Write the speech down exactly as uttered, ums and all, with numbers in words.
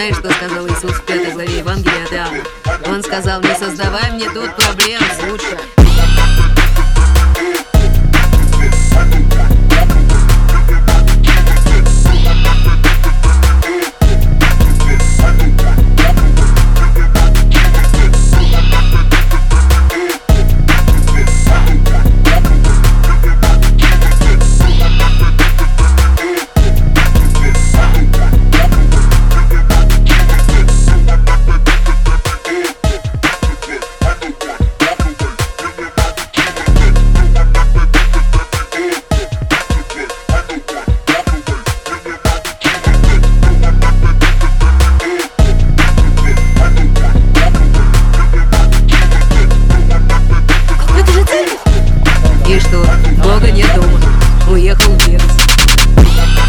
Знаешь, что сказал Иисус в пятой главе Евангелия от Иоанна? Он сказал: не создавай мне тут проблем, сучка. И что, Бога нет дома, уехал в Вегас.